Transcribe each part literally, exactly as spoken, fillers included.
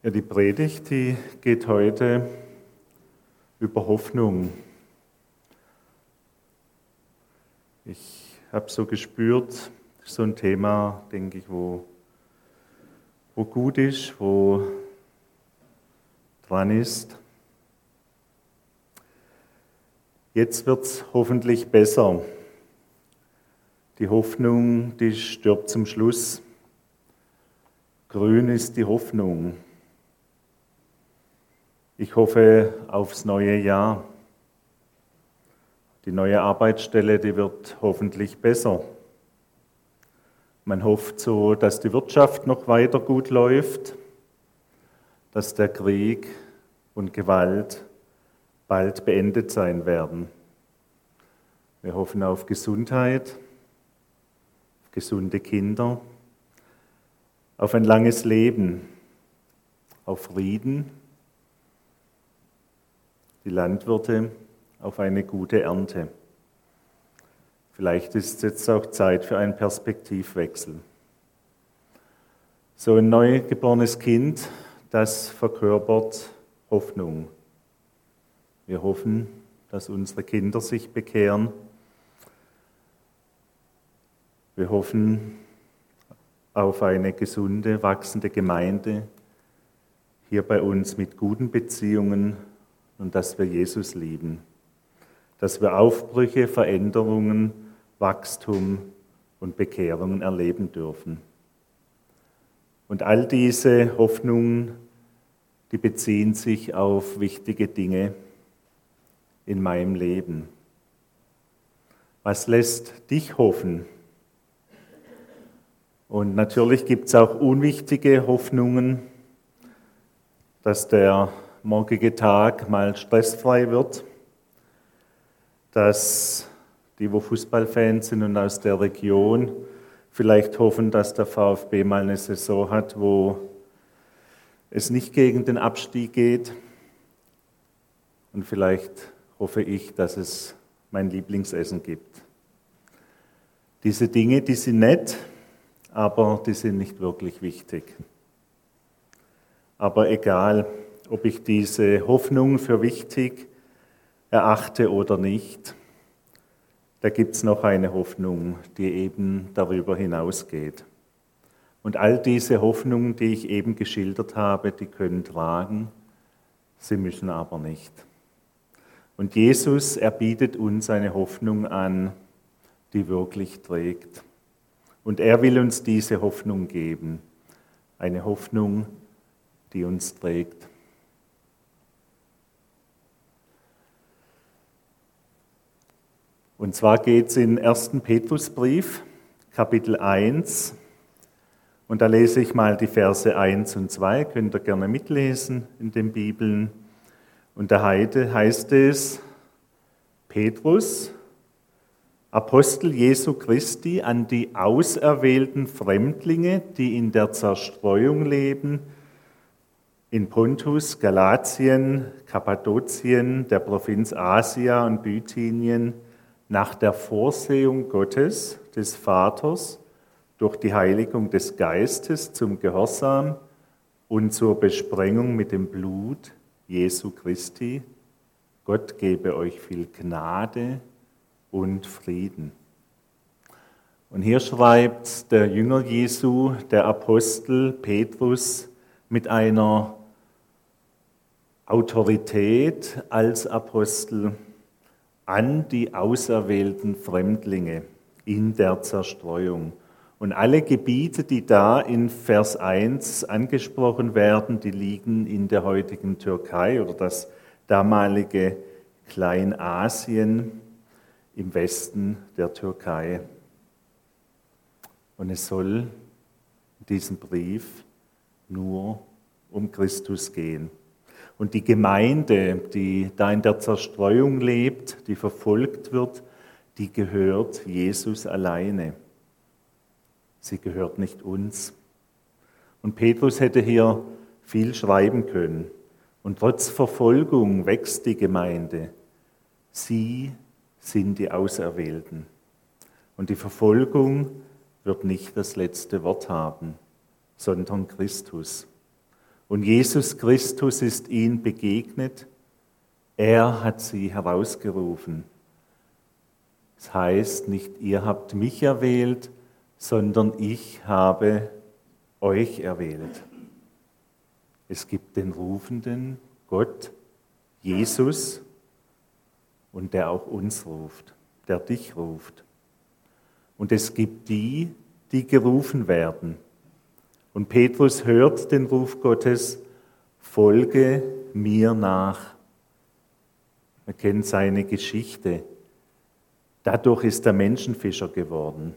Ja, die Predigt, die geht heute über Hoffnung. Ich habe so gespürt, das ist so ein Thema, denke ich, wo, wo gut ist, wo dran ist. Jetzt wird es hoffentlich besser. Die Hoffnung, die stirbt zum Schluss. Grün ist die Hoffnung. Ich hoffe aufs neue Jahr. Die neue Arbeitsstelle, die wird hoffentlich besser. Man hofft so, dass die Wirtschaft noch weiter gut läuft, dass der Krieg und Gewalt bald beendet sein werden. Wir hoffen auf Gesundheit, auf gesunde Kinder, auf ein langes Leben, auf Frieden, die Landwirte auf eine gute Ernte. Vielleicht ist es jetzt auch Zeit für einen Perspektivwechsel. So ein neugeborenes Kind, das verkörpert Hoffnung. Wir hoffen, dass unsere Kinder sich bekehren. Wir hoffen auf eine gesunde, wachsende Gemeinde, hier bei uns mit guten Beziehungen und dass wir Jesus lieben. Dass wir Aufbrüche, Veränderungen, Wachstum und Bekehrungen erleben dürfen. Und all diese Hoffnungen, die beziehen sich auf wichtige Dinge in meinem Leben. Was lässt dich hoffen? Und natürlich gibt es auch unwichtige Hoffnungen, dass der morgige Tag mal stressfrei wird, dass die, wo Fußballfans sind und aus der Region, vielleicht hoffen, dass der VfB mal eine Saison hat, wo es nicht gegen den Abstieg geht. Und vielleicht hoffe ich, dass es mein Lieblingsessen gibt. Diese Dinge, die sind nett, aber die sind nicht wirklich wichtig. Aber egal, ob ich diese Hoffnung für wichtig erachte oder nicht, da gibt es noch eine Hoffnung, die eben darüber hinausgeht. Und all diese Hoffnungen, die ich eben geschildert habe, die können tragen, sie müssen aber nicht. Und Jesus, er bietet uns eine Hoffnung an, die wirklich trägt. Und er will uns diese Hoffnung geben, eine Hoffnung, die uns trägt. Und zwar geht es in ersten Petrusbrief, Kapitel eins, und da lese ich mal die Verse eins und zwei, könnt ihr gerne mitlesen in den Bibeln. Und da heißt es, Petrus, Apostel Jesu Christi, an die auserwählten Fremdlinge, die in der Zerstreuung leben, in Pontus, Galatien, Kappadokien, der Provinz Asia und Bithynien, nach der Vorsehung Gottes, des Vaters, durch die Heiligung des Geistes zum Gehorsam und zur Besprengung mit dem Blut Jesu Christi. Gott gebe euch viel Gnade und Frieden. Und hier schreibt der Jünger Jesu, der Apostel Petrus, mit einer Autorität als Apostel an die auserwählten Fremdlinge in der Zerstreuung. Und alle Gebiete, die da in Vers eins angesprochen werden, die liegen in der heutigen Türkei oder das damalige Kleinasien im Westen der Türkei. Und es soll in diesem Brief nur um Christus gehen. Und die Gemeinde, die da in der Zerstreuung lebt, die verfolgt wird, die gehört Jesus alleine. Sie gehört nicht uns. Und Petrus hätte hier viel schreiben können. Und trotz Verfolgung wächst die Gemeinde. Sie sind die Auserwählten. Und die Verfolgung wird nicht das letzte Wort haben, sondern Christus. Und Jesus Christus ist ihnen begegnet. Er hat sie herausgerufen. Das heißt, nicht ihr habt mich erwählt, sondern ich habe euch erwählt. Es gibt den Rufenden, Gott, Jesus, und der auch uns ruft, der dich ruft. Und es gibt die, die gerufen werden. Und Petrus hört den Ruf Gottes, folge mir nach. Wir kennen seine Geschichte. Dadurch ist er Menschenfischer geworden.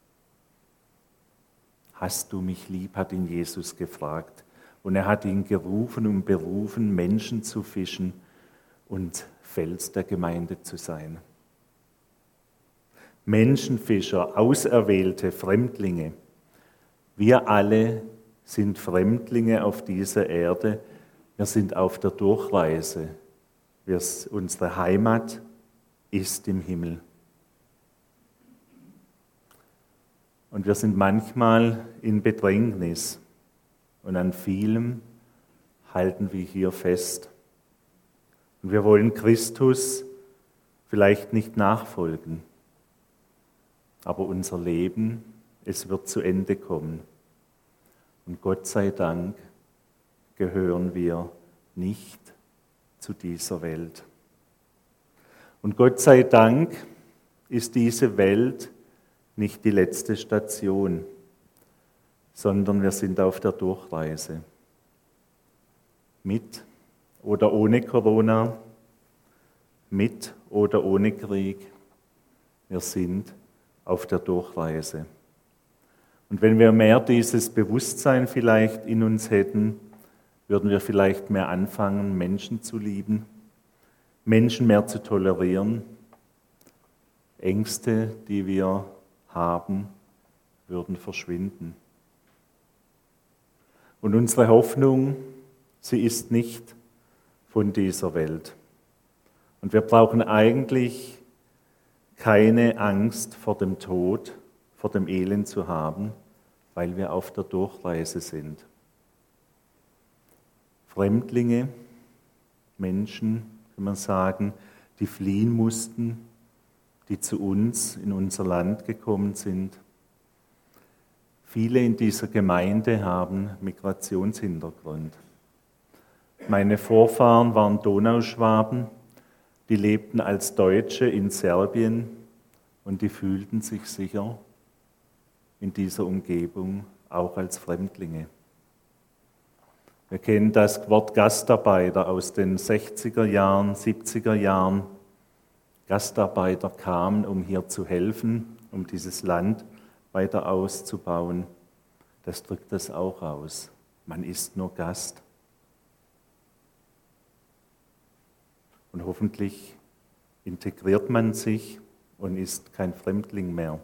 Hast du mich lieb, hat ihn Jesus gefragt. Und er hat ihn gerufen und berufen, Menschen zu fischen und Fels der Gemeinde zu sein. Menschenfischer, Auserwählte, Fremdlinge. Wir alle sind Fremdlinge auf dieser Erde. Wir sind auf der Durchreise. Wir, unsere Heimat ist im Himmel. Und wir sind manchmal in Bedrängnis. Und an vielem halten wir hier fest. Und wir wollen Christus vielleicht nicht nachfolgen. Aber unser Leben, es wird zu Ende kommen. Und Gott sei Dank gehören wir nicht zu dieser Welt. Und Gott sei Dank ist diese Welt nicht die letzte Station, sondern wir sind auf der Durchreise. Mit oder ohne Corona, mit oder ohne Krieg, wir sind auf der Durchreise. Und wenn wir mehr dieses Bewusstsein vielleicht in uns hätten, würden wir vielleicht mehr anfangen, Menschen zu lieben, Menschen mehr zu tolerieren. Ängste, die wir haben, würden verschwinden. Und unsere Hoffnung, sie ist nicht von dieser Welt. Und wir brauchen eigentlich keine Angst vor dem Tod, vor dem Elend zu haben, weil wir auf der Durchreise sind. Fremdlinge, Menschen, kann man sagen, die fliehen mussten, die zu uns in unser Land gekommen sind. Viele in dieser Gemeinde haben Migrationshintergrund. Meine Vorfahren waren Donauschwaben, die lebten als Deutsche in Serbien und die fühlten sich sicher in dieser Umgebung auch als Fremdlinge. Wir kennen das Wort Gastarbeiter aus den sechziger Jahren, siebziger Jahren. Gastarbeiter kamen, um hier zu helfen, um dieses Land weiter auszubauen. Das drückt das auch aus. Man ist nur Gast. Und hoffentlich integriert man sich und ist kein Fremdling mehr.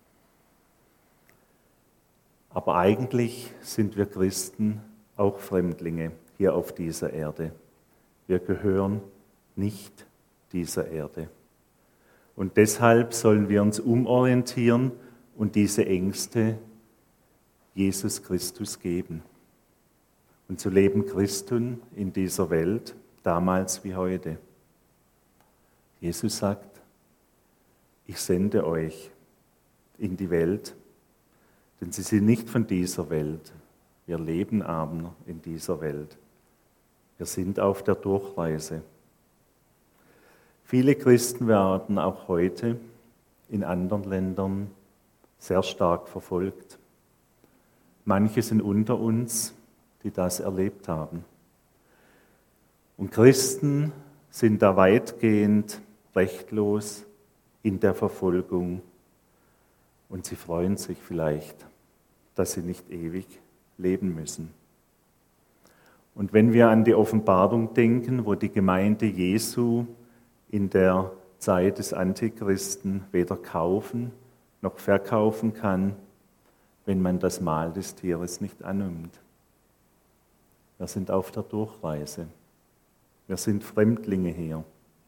Aber eigentlich sind wir Christen auch Fremdlinge hier auf dieser Erde. Wir gehören nicht dieser Erde. Und deshalb sollen wir uns umorientieren und diese Ängste Jesus Christus geben. Und zu leben Christen in dieser Welt, damals wie heute. Jesus sagt, ich sende euch in die Welt, denn sie sind nicht von dieser Welt. Wir leben aber in dieser Welt. Wir sind auf der Durchreise. Viele Christen werden auch heute in anderen Ländern sehr stark verfolgt. Manche sind unter uns, die das erlebt haben. Und Christen sind da weitgehend rechtlos in der Verfolgung und sie freuen sich vielleicht, dass sie nicht ewig leben müssen. Und wenn wir an die Offenbarung denken, wo die Gemeinde Jesu in der Zeit des Antichristen weder kaufen noch verkaufen kann, wenn man das Mahl des Tieres nicht annimmt. Wir sind auf der Durchreise. Wir sind Fremdlinge hier.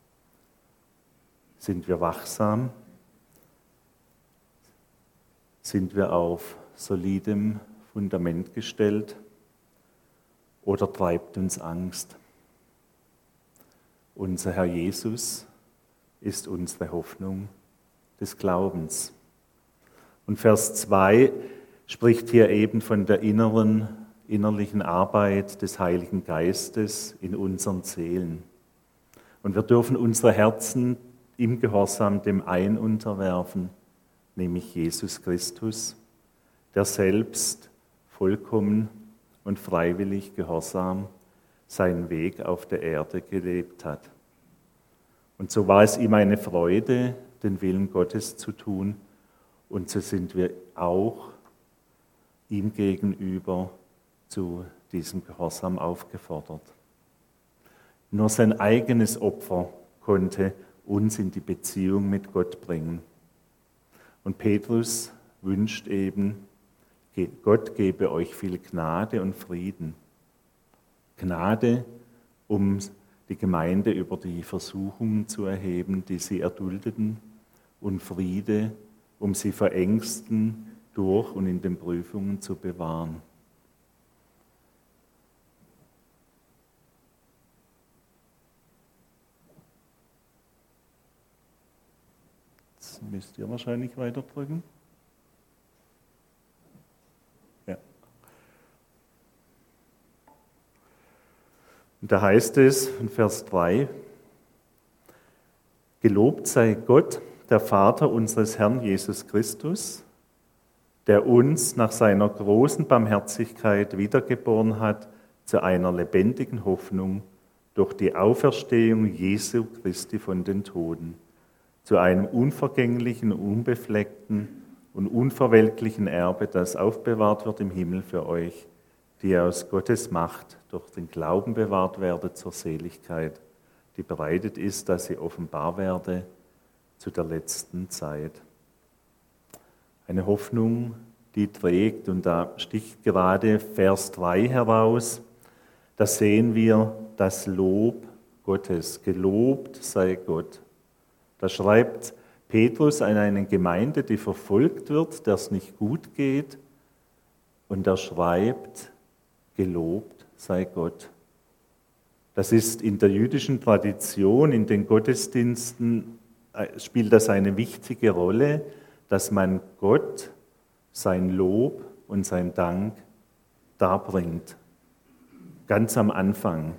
Sind wir wachsam? Sind wir auf solidem Fundament gestellt? oder treibt uns Angst? Unser Herr Jesus ist unsere Hoffnung des Glaubens. Und Vers zwei spricht hier eben von der inneren, innerlichen Arbeit des Heiligen Geistes in unseren Seelen. Und wir dürfen unsere Herzen im Gehorsam dem einen unterwerfen, nämlich Jesus Christus, der selbst vollkommen und freiwillig gehorsam seinen Weg auf der Erde gelebt hat. Und so war es ihm eine Freude, den Willen Gottes zu tun, und so sind wir auch ihm gegenüber zu diesem Gehorsam aufgefordert. Nur sein eigenes Opfer konnte uns in die Beziehung mit Gott bringen. Und Petrus wünscht eben, Gott gebe euch viel Gnade und Frieden. Gnade, um die Gemeinde über die Versuchungen zu erheben, die sie erduldeten, und Friede, um sie vor Ängsten durch und in den Prüfungen zu bewahren. Jetzt müsst ihr wahrscheinlich weiterdrücken. Ja. Und da heißt es in Vers drei, gelobt sei Gott, der Vater unseres Herrn Jesus Christus, der uns nach seiner großen Barmherzigkeit wiedergeboren hat zu einer lebendigen Hoffnung durch die Auferstehung Jesu Christi von den Toten, zu einem unvergänglichen, unbefleckten und unverwelklichen Erbe, das aufbewahrt wird im Himmel für euch, die ihr aus Gottes Macht durch den Glauben bewahrt werdet zur Seligkeit, die bereitet ist, dass sie offenbar werde zu der letzten Zeit. Eine Hoffnung, die trägt, und da sticht gerade Vers drei heraus, da sehen wir das Lob Gottes. Gelobt sei Gott. Da schreibt Petrus an eine Gemeinde, die verfolgt wird, der es nicht gut geht, und er schreibt, gelobt sei Gott. Das ist in der jüdischen Tradition, in den Gottesdiensten, spielt das eine wichtige Rolle, dass man Gott sein Lob und sein Dank darbringt. Ganz am Anfang.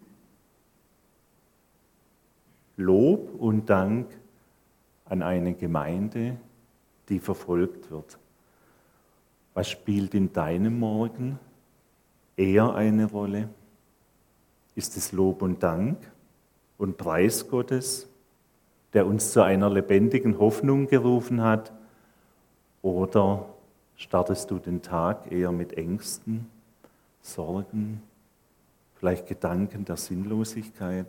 Lob und Dank an eine Gemeinde, die verfolgt wird. Was spielt in deinem Morgen eher eine Rolle? Ist es Lob und Dank und Preis Gottes, der uns zu einer lebendigen Hoffnung gerufen hat? Oder startest du den Tag eher mit Ängsten, Sorgen, vielleicht Gedanken der Sinnlosigkeit?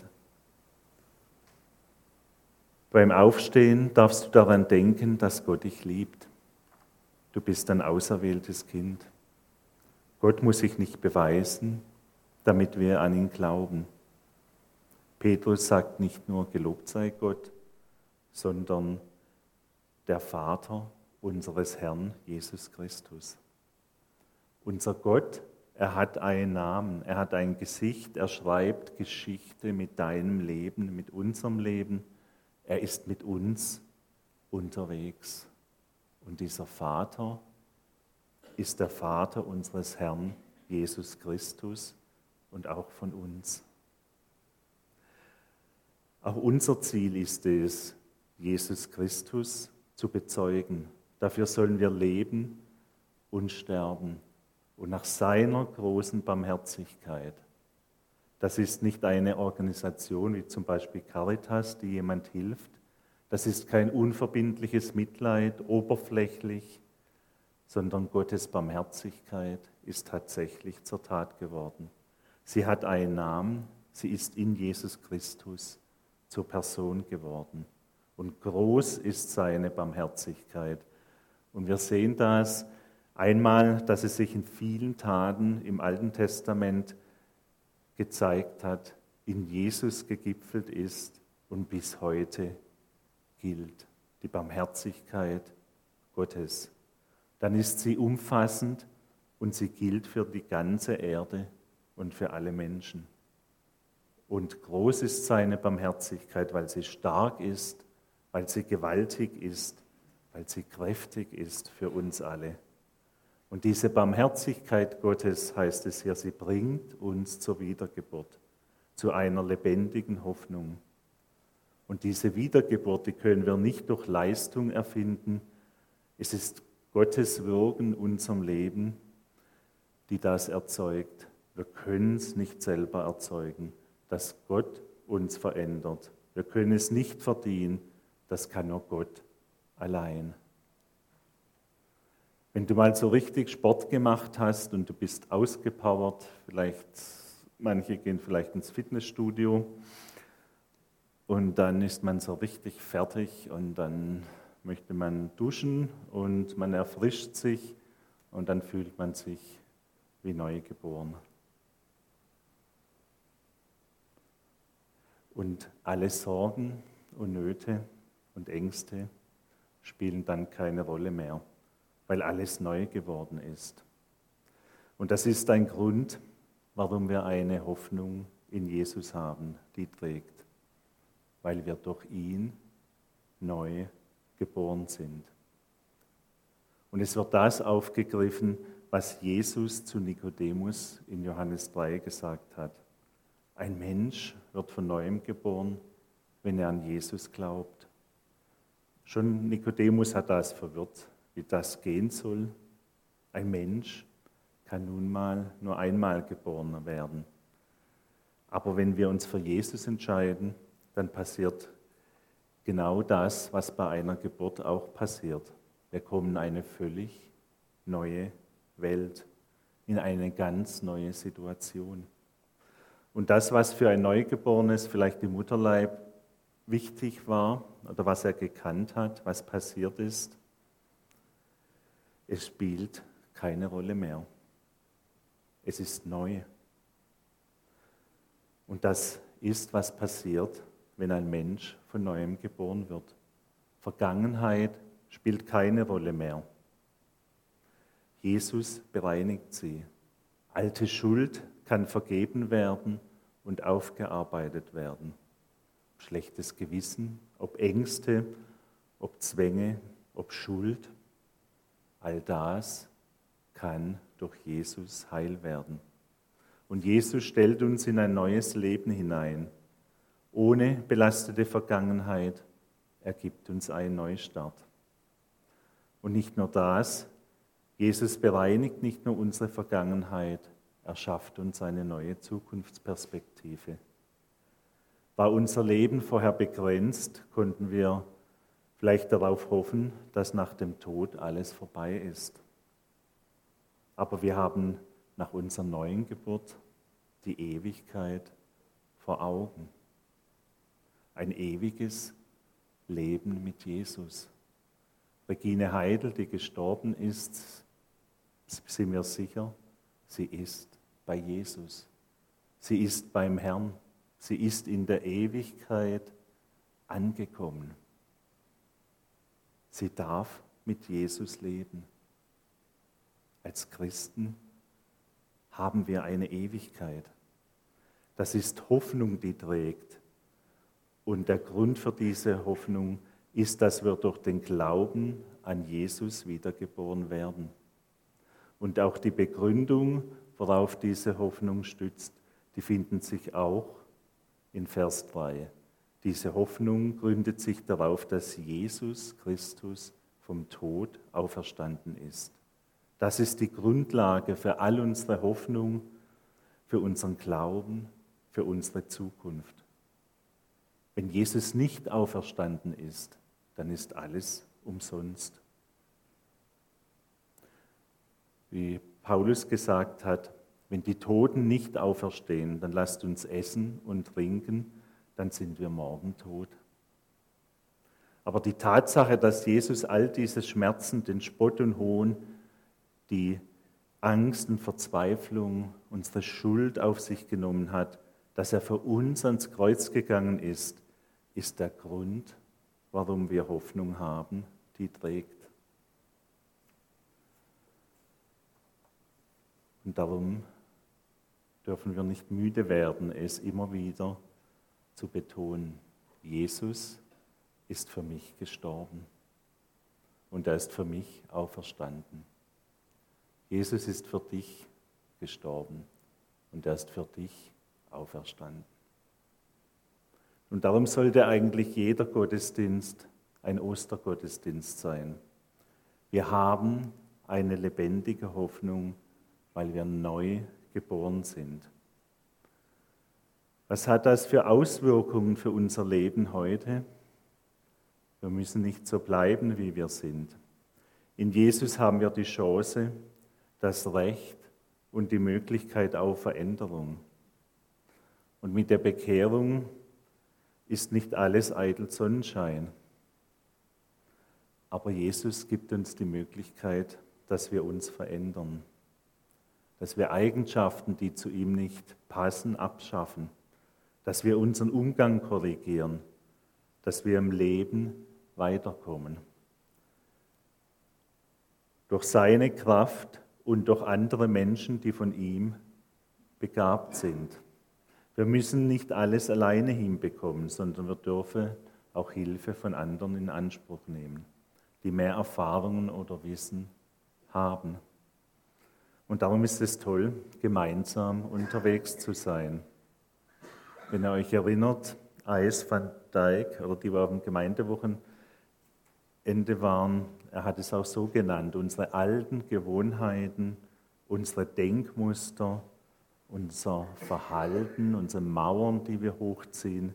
Beim Aufstehen darfst du daran denken, dass Gott dich liebt. Du bist ein auserwähltes Kind. Gott muss sich nicht beweisen, damit wir an ihn glauben. Petrus sagt nicht nur, gelobt sei Gott, sondern der Vater unseres Herrn Jesus Christus. Unser Gott, er hat einen Namen, er hat ein Gesicht, er schreibt Geschichte mit deinem Leben, mit unserem Leben. Er ist mit uns unterwegs. Und dieser Vater ist der Vater unseres Herrn Jesus Christus und auch von uns. Auch unser Ziel ist es, Jesus Christus zu bezeugen. Dafür sollen wir leben und sterben. Und nach seiner großen Barmherzigkeit. Das ist nicht eine Organisation wie zum Beispiel Caritas, die jemand hilft. Das ist kein unverbindliches Mitleid, oberflächlich, sondern Gottes Barmherzigkeit ist tatsächlich zur Tat geworden. Sie hat einen Namen, sie ist in Jesus Christus zur Person geworden. Und groß ist seine Barmherzigkeit. Und wir sehen das einmal, dass es sich in vielen Taten im Alten Testament gezeigt hat, in Jesus gegipfelt ist und bis heute gilt. Die Barmherzigkeit Gottes. Dann ist sie umfassend und sie gilt für die ganze Erde. und für alle Menschen. Und groß ist seine Barmherzigkeit, weil sie stark ist, weil sie gewaltig ist, weil sie kräftig ist für uns alle. Und diese Barmherzigkeit Gottes, heißt es hier, sie bringt uns zur Wiedergeburt, zu einer lebendigen Hoffnung. Und diese Wiedergeburt, die können wir nicht durch Leistung erfinden. Es ist Gottes Wirken in unserem Leben, die das erzeugt. Wir können es nicht selber erzeugen, dass Gott uns verändert. Wir können es nicht verdienen, das kann nur Gott allein. Wenn du mal so richtig Sport gemacht hast und du bist ausgepowert, vielleicht, manche gehen vielleicht ins Fitnessstudio und dann ist man so richtig fertig und dann möchte man duschen und man erfrischt sich und dann fühlt man sich wie neugeboren. Und alle Sorgen und Nöte und Ängste spielen dann keine Rolle mehr, weil alles neu geworden ist. Und das ist ein Grund, warum wir eine Hoffnung in Jesus haben, die trägt, weil wir durch ihn neu geboren sind. Und es wird das aufgegriffen, was Jesus zu Nikodemus in Johannes drei gesagt hat. Ein Mensch wird von neuem geboren, wenn er an Jesus glaubt. Schon Nikodemus hat das verwirrt, wie das gehen soll. Ein Mensch kann nun mal nur einmal geboren werden. Aber wenn wir uns für Jesus entscheiden, dann passiert genau das, was bei einer Geburt auch passiert. Wir kommen in eine völlig neue Welt, in eine ganz neue Situation. Und das, was für ein Neugeborenes vielleicht im Mutterleib wichtig war oder was er gekannt hat, was passiert ist, es spielt keine Rolle mehr. Es ist neu. Und das ist, was passiert, wenn ein Mensch von neuem geboren wird. Vergangenheit spielt keine Rolle mehr. Jesus bereinigt sie. Alte Schuld kann vergeben werden und aufgearbeitet werden. Ob schlechtes Gewissen, ob Ängste, ob Zwänge, ob Schuld, all das kann durch Jesus heil werden. Und Jesus stellt uns in ein neues Leben hinein. Ohne belastete Vergangenheit, er gibt uns einen Neustart. Und nicht nur das, Jesus bereinigt nicht nur unsere Vergangenheit, er schafft uns eine neue Zukunftsperspektive. War unser Leben vorher begrenzt, konnten wir vielleicht darauf hoffen, dass nach dem Tod alles vorbei ist. Aber wir haben nach unserer neuen Geburt die Ewigkeit vor Augen. Ein ewiges Leben mit Jesus. Regine Heidel, die gestorben ist, sind wir sicher, sie ist bei Jesus. Sie ist beim Herrn. Sie ist in der Ewigkeit angekommen. Sie darf mit Jesus leben. Als Christen haben wir eine Ewigkeit. Das ist Hoffnung, die trägt. Und der Grund für diese Hoffnung ist, dass wir durch den Glauben an Jesus wiedergeboren werden. Und auch die Begründung, worauf diese Hoffnung stützt, die finden sich auch in Vers drei. Diese Hoffnung gründet sich darauf, dass Jesus Christus vom Tod auferstanden ist. Das ist die Grundlage für all unsere Hoffnung, für unseren Glauben, für unsere Zukunft. Wenn Jesus nicht auferstanden ist, dann ist alles umsonst. Wie Paulus gesagt hat, wenn die Toten nicht auferstehen, dann lasst uns essen und trinken, dann sind wir morgen tot. Aber die Tatsache, dass Jesus all diese Schmerzen, den Spott und Hohn, die Angst und Verzweiflung, unsere Schuld auf sich genommen hat, dass er für uns ans Kreuz gegangen ist, ist der Grund, warum wir Hoffnung haben, die trägt. Und darum dürfen wir nicht müde werden, es immer wieder zu betonen. Jesus ist für mich gestorben und er ist für mich auferstanden. Jesus ist für dich gestorben und er ist für dich auferstanden. Und darum sollte eigentlich jeder Gottesdienst ein Ostergottesdienst sein. Wir haben eine lebendige Hoffnung, weil wir neu geboren sind. Was hat das für Auswirkungen für unser Leben heute? Wir müssen nicht so bleiben, wie wir sind. In Jesus haben wir die Chance, das Recht und die Möglichkeit auf Veränderung. Und mit der Bekehrung ist nicht alles eitel Sonnenschein. Aber Jesus gibt uns die Möglichkeit, dass wir uns verändern, dass wir Eigenschaften, die zu ihm nicht passen, abschaffen, dass wir unseren Umgang korrigieren, dass wir im Leben weiterkommen. Durch seine Kraft und durch andere Menschen, die von ihm begabt sind. Wir müssen nicht alles alleine hinbekommen, sondern wir dürfen auch Hilfe von anderen in Anspruch nehmen, die mehr Erfahrungen oder Wissen haben. Und darum ist es toll, gemeinsam unterwegs zu sein. Wenn ihr euch erinnert, Ais van Dijk, oder die wir auf dem Gemeindewochenende waren, er hat es auch so genannt, unsere alten Gewohnheiten, unsere Denkmuster, unser Verhalten, unsere Mauern, die wir hochziehen,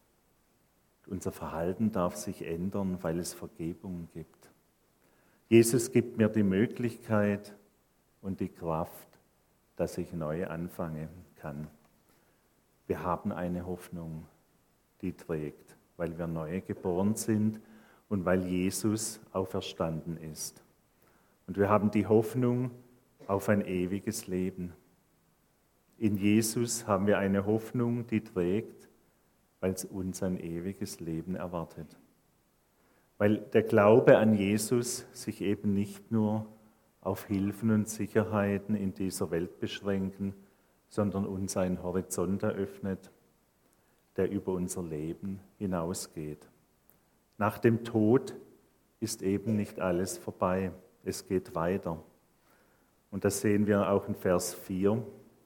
unser Verhalten darf sich ändern, weil es Vergebung gibt. Jesus gibt mir die Möglichkeit und die Kraft, dass ich neu anfangen kann. Wir haben eine Hoffnung, die trägt, weil wir neu geboren sind und weil Jesus auferstanden ist. Und wir haben die Hoffnung auf ein ewiges Leben. In Jesus haben wir eine Hoffnung, die trägt, weil es uns ein ewiges Leben erwartet. Weil der Glaube an Jesus sich eben nicht nur auf Hilfen und Sicherheiten in dieser Welt beschränken, sondern uns einen Horizont eröffnet, der über unser Leben hinausgeht. Nach dem Tod ist eben nicht alles vorbei, es geht weiter. Und das sehen wir auch in Vers vier,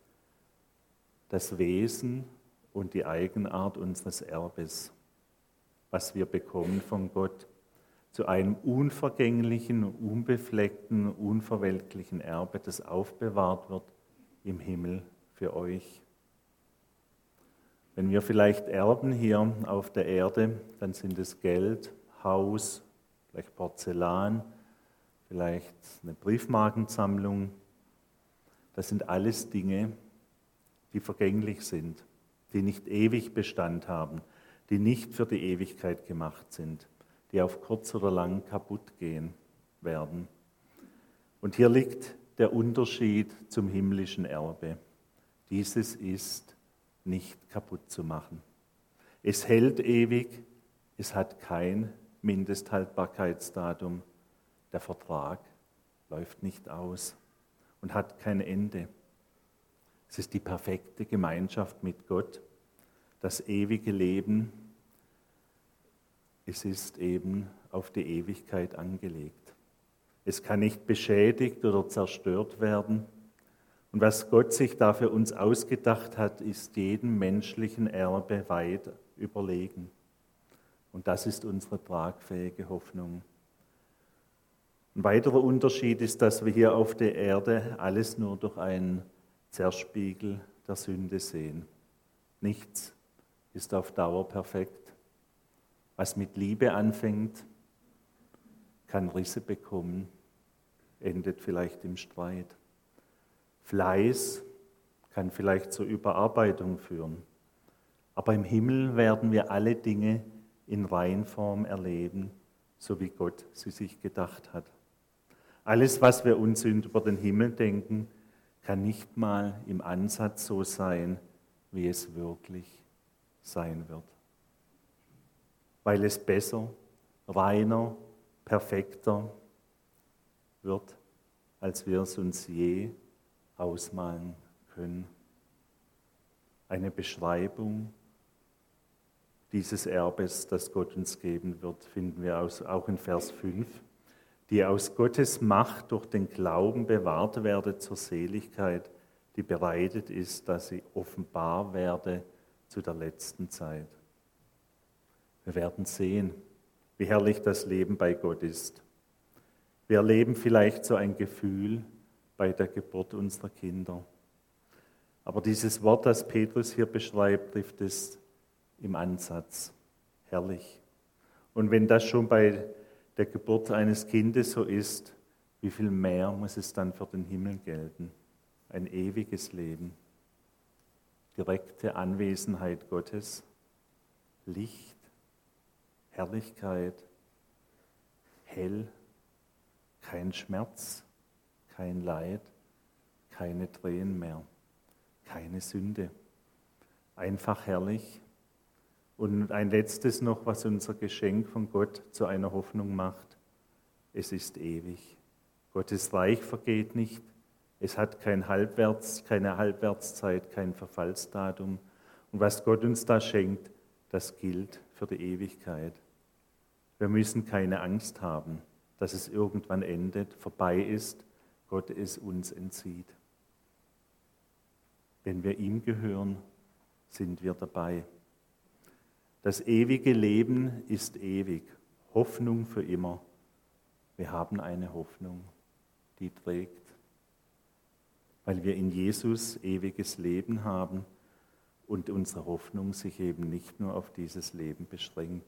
das Wesen und die Eigenart unseres Erbes, was wir bekommen von Gott, zu einem unvergänglichen, unbefleckten, unverwelklichen Erbe, das aufbewahrt wird im Himmel für euch. Wenn wir vielleicht erben hier auf der Erde, dann sind es Geld, Haus, vielleicht Porzellan, vielleicht eine Briefmarkensammlung. Das sind alles Dinge, die vergänglich sind, die nicht ewig Bestand haben, die nicht für die Ewigkeit gemacht sind, die auf kurz oder lang kaputt gehen werden. Und hier liegt der Unterschied zum himmlischen Erbe. Dieses ist nicht kaputt zu machen. Es hält ewig, es hat kein Mindesthaltbarkeitsdatum. Der Vertrag läuft nicht aus und hat kein Ende. Es ist die perfekte Gemeinschaft mit Gott, das ewige Leben. Es ist eben auf die Ewigkeit angelegt. Es kann nicht beschädigt oder zerstört werden. Und was Gott sich da für uns ausgedacht hat, ist jedem menschlichen Erbe weit überlegen. Und das ist unsere tragfähige Hoffnung. Ein weiterer Unterschied ist, dass wir hier auf der Erde alles nur durch einen Zerspiegel der Sünde sehen. Nichts ist auf Dauer perfekt. Was mit Liebe anfängt, kann Risse bekommen, endet vielleicht im Streit. Fleiß kann vielleicht zur Überarbeitung führen. Aber im Himmel werden wir alle Dinge in Reinform erleben, so wie Gott sie sich gedacht hat. Alles, was wir uns über den Himmel denken, kann nicht mal im Ansatz so sein, wie es wirklich sein wird. Weil es besser, reiner, perfekter wird, als wir es uns je ausmalen können. eine Beschreibung dieses Erbes, das Gott uns geben wird, finden wir auch in Vers fünf, die aus Gottes Macht durch den Glauben bewahrt werde zur Seligkeit, die bereitet ist, dass sie offenbar werde zu der letzten Zeit. Wir werden sehen, wie herrlich das Leben bei Gott ist. Wir erleben vielleicht so ein Gefühl bei der Geburt unserer Kinder. Aber dieses Wort, das Petrus hier beschreibt, trifft es im Ansatz. Herrlich. Und wenn das schon bei der Geburt eines Kindes so ist, wie viel mehr muss es dann für den Himmel gelten? Ein ewiges Leben, direkte Anwesenheit Gottes, Licht, Herrlichkeit, hell, kein Schmerz, kein Leid, keine Tränen mehr, keine Sünde. Einfach herrlich. Und ein letztes noch, was unser Geschenk von Gott zu einer Hoffnung macht. Es ist ewig. Gottes Reich vergeht nicht. Es hat kein Halbwerts, keine Halbwertszeit, kein Verfallsdatum. Und was Gott uns da schenkt, das gilt für die Ewigkeit. Wir müssen keine Angst haben, dass es irgendwann endet, vorbei ist, Gott es uns entzieht. Wenn wir ihm gehören, sind wir dabei. Das ewige Leben ist ewig, Hoffnung für immer. Wir haben eine Hoffnung, die trägt, weil wir in Jesus ewiges Leben haben und unsere Hoffnung sich eben nicht nur auf dieses Leben beschränkt.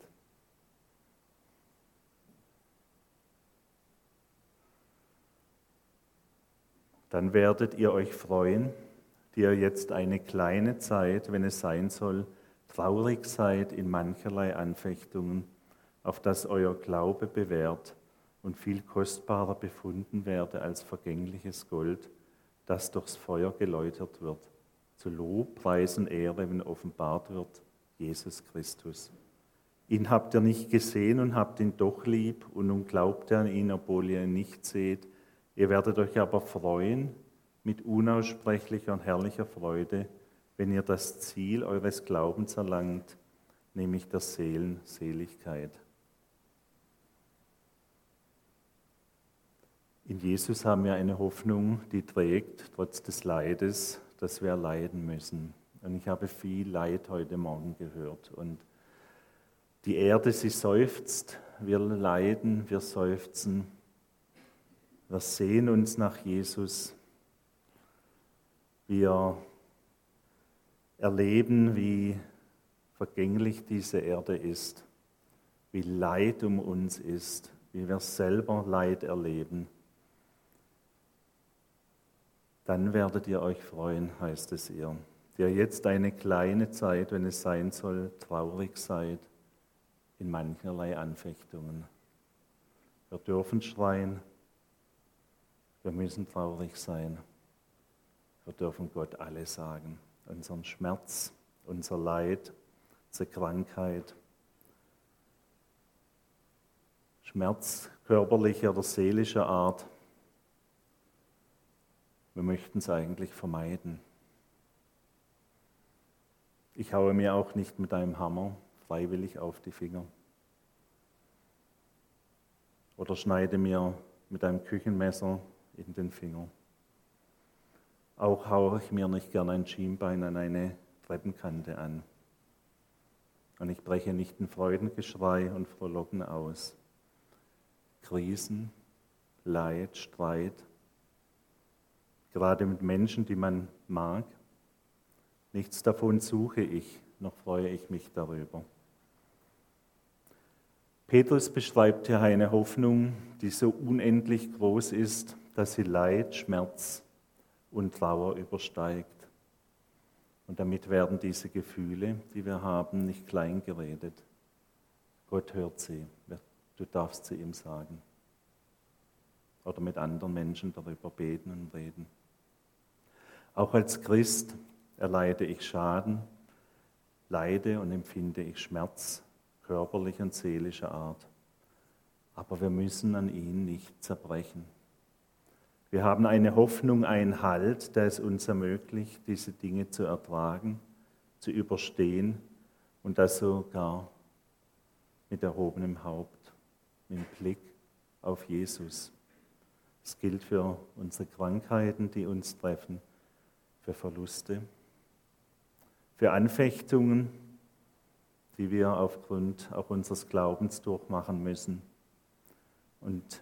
Dann werdet ihr euch freuen, die ihr jetzt eine kleine Zeit, wenn es sein soll, traurig seid in mancherlei Anfechtungen, auf das euer Glaube bewährt und viel kostbarer befunden werde als vergängliches Gold, das durchs Feuer geläutert wird, zu Lob, Preis und Ehre, wenn offenbart wird, Jesus Christus. Ihn habt ihr nicht gesehen und habt ihn doch lieb, und nun glaubt ihr an ihn, obwohl ihr ihn nicht seht. Ihr werdet euch aber freuen mit unaussprechlicher und herrlicher Freude, wenn ihr das Ziel eures Glaubens erlangt, nämlich der Seelenseligkeit. In Jesus haben wir eine Hoffnung, die trägt, trotz des Leides, das wir leiden müssen. Und ich habe viel Leid heute Morgen gehört. Und die Erde, sie seufzt, wir leiden, wir seufzen. Wir sehen uns nach Jesus. Wir erleben, wie vergänglich diese Erde ist, wie Leid um uns ist, wie wir selber Leid erleben. Dann werdet ihr euch freuen, heißt es ihr, die ihr jetzt eine kleine Zeit, wenn es sein soll, traurig seid in mancherlei Anfechtungen. Wir dürfen schreien, wir müssen traurig sein, wir dürfen Gott alles sagen, unseren Schmerz, unser Leid, unsere Krankheit, Schmerz körperlicher oder seelischer Art. Wir möchten es eigentlich vermeiden. Ich haue mir auch nicht mit einem Hammer freiwillig auf die Finger. Oder schneide mir mit einem Küchenmesser in den Finger. Auch haue ich mir nicht gern ein Schienbein an eine Treppenkante an. Und ich breche nicht in Freudengeschrei und Frohlocken aus. Krisen, Leid, Streit, gerade mit Menschen, die man mag. Nichts davon suche ich, noch freue ich mich darüber. Petrus beschreibt hier eine Hoffnung, die so unendlich groß ist, dass sie Leid, Schmerz und Trauer übersteigt. Und damit werden diese Gefühle, die wir haben, nicht klein geredet. Gott hört sie, du darfst sie ihm sagen. Oder mit anderen Menschen darüber beten und reden. Auch als Christ erleide ich Schaden, leide und empfinde ich Schmerz, körperlicher und seelischer Art. Aber wir müssen an ihn nicht zerbrechen. Wir haben eine Hoffnung, einen Halt, der es uns ermöglicht, diese Dinge zu ertragen, zu überstehen und das sogar mit erhobenem Haupt, mit dem Blick auf Jesus. Es gilt für unsere Krankheiten, die uns treffen, für Verluste, für Anfechtungen, die wir aufgrund auch unseres Glaubens durchmachen müssen. Und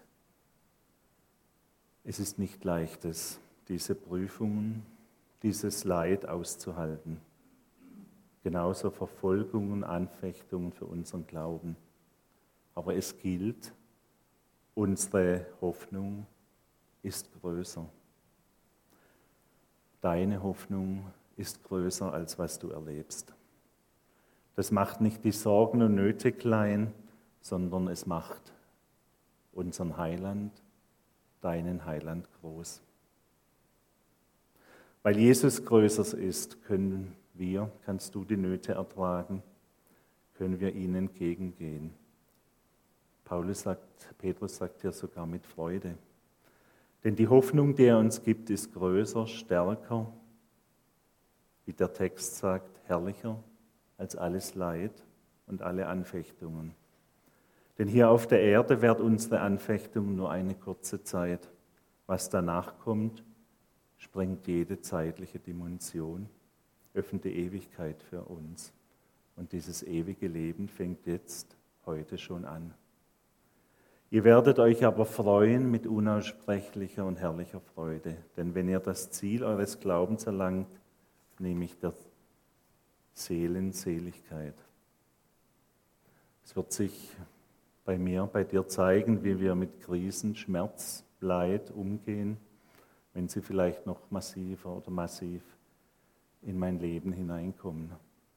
es ist nicht leichtes, diese Prüfungen, dieses Leid auszuhalten. Genauso Verfolgungen, Anfechtungen für unseren Glauben. Aber es gilt, unsere Hoffnung ist größer. Deine Hoffnung ist größer, als was du erlebst. Das macht nicht die Sorgen und Nöte klein, sondern es macht unseren Heiland, deinen Heiland groß. Weil Jesus größer ist, können wir, kannst du die Nöte ertragen, können wir ihnen entgegengehen. Paulus sagt, Petrus sagt ja sogar mit Freude. Denn die Hoffnung, die er uns gibt, ist größer, stärker, wie der Text sagt, herrlicher als alles Leid und alle Anfechtungen. Denn hier auf der Erde währt unsere Anfechtung nur eine kurze Zeit. Was danach kommt, sprengt jede zeitliche Dimension, öffnet die Ewigkeit für uns. Und dieses ewige Leben fängt jetzt, heute schon an. Ihr werdet euch aber freuen mit unaussprechlicher und herrlicher Freude, denn wenn ihr das Ziel eures Glaubens erlangt, nämlich der Seelenseligkeit. Es wird sich bei mir, bei dir zeigen, wie wir mit Krisen, Schmerz, Leid umgehen, wenn sie vielleicht noch massiver oder massiv in mein Leben hineinkommen.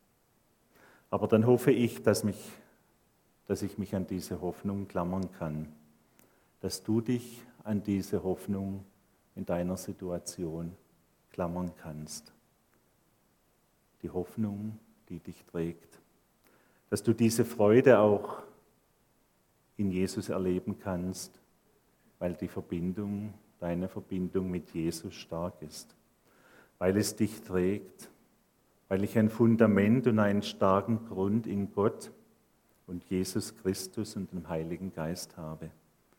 Aber dann hoffe ich, dass, mich, dass ich mich an diese Hoffnung klammern kann, dass du dich an diese Hoffnung in deiner Situation klammern kannst. Die Hoffnung, die dich trägt. Dass du diese Freude auch in Jesus erleben kannst, weil die Verbindung, deine Verbindung mit Jesus stark ist. Weil es dich trägt, weil ich ein Fundament und einen starken Grund in Gott und Jesus Christus und dem Heiligen Geist habe.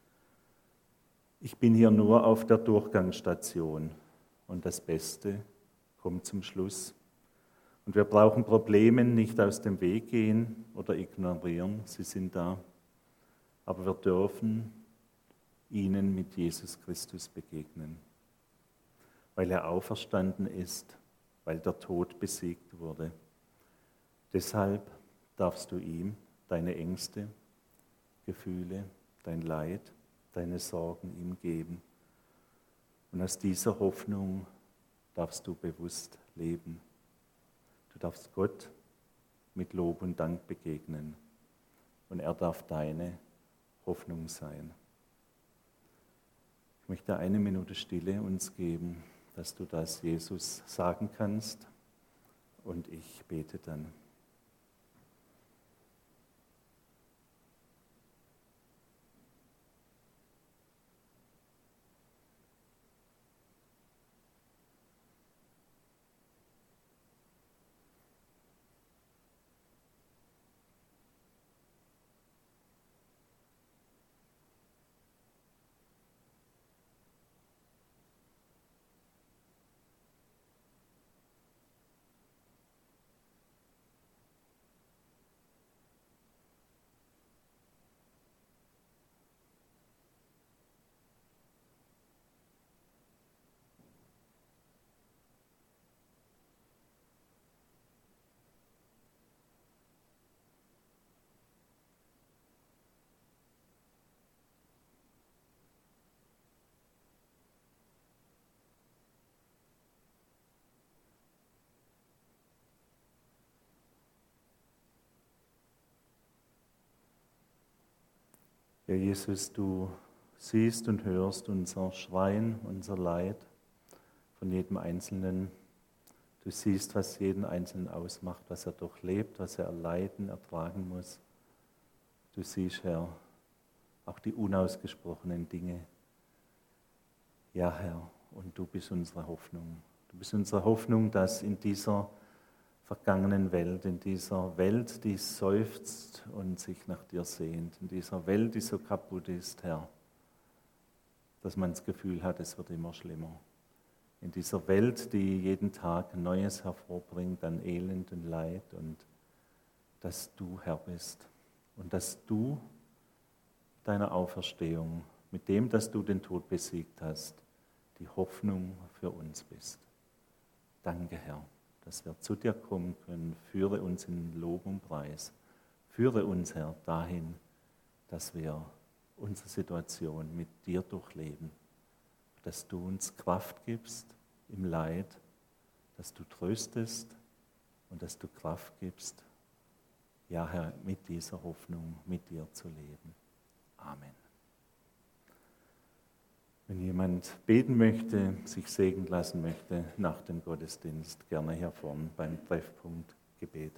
Ich bin hier nur auf der Durchgangsstation und das Beste kommt zum Schluss. Und wir brauchen Problemen nicht aus dem Weg gehen oder ignorieren, sie sind da. Aber wir dürfen ihnen mit Jesus Christus begegnen, weil er auferstanden ist, weil der Tod besiegt wurde. Deshalb darfst du ihm deine Ängste, Gefühle, dein Leid, deine Sorgen ihm geben. Und aus dieser Hoffnung darfst du bewusst leben. Du darfst Gott mit Lob und Dank begegnen und er darf deine Hoffnung sein. Ich möchte eine Minute Stille uns geben, dass du das Jesus sagen kannst und ich bete dann. Ja, Jesus, du siehst und hörst unser Schreien, unser Leid von jedem Einzelnen. Du siehst, was jeden Einzelnen ausmacht, was er durchlebt, was er erleiden, ertragen muss. Du siehst, Herr, auch die unausgesprochenen Dinge. Ja, Herr, und du bist unsere Hoffnung. Du bist unsere Hoffnung, dass in dieser vergangenen Welt, in dieser Welt, die seufzt und sich nach dir sehnt, in dieser Welt, die so kaputt ist, Herr, dass man das Gefühl hat, es wird immer schlimmer. In dieser Welt, die jeden Tag Neues hervorbringt an Elend und Leid und dass du Herr bist und dass du deiner Auferstehung, mit dem, dass du den Tod besiegt hast, die Hoffnung für uns bist. Danke, Herr, dass wir zu dir kommen können. Führe uns in Lob und Preis. Führe uns, Herr, dahin, dass wir unsere Situation mit dir durchleben. Dass du uns Kraft gibst im Leid, dass du tröstest und dass du Kraft gibst, ja, Herr, mit dieser Hoffnung, mit dir zu leben. Amen. Wenn jemand beten möchte, sich segnen lassen möchte nach dem Gottesdienst, gerne hier vorne beim Treffpunkt Gebet.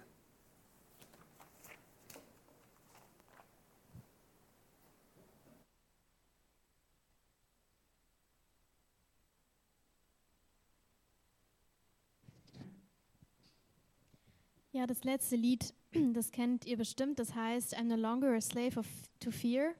Ja, das letzte Lied, das kennt ihr bestimmt, das heißt I'm no longer a slave of, to fear.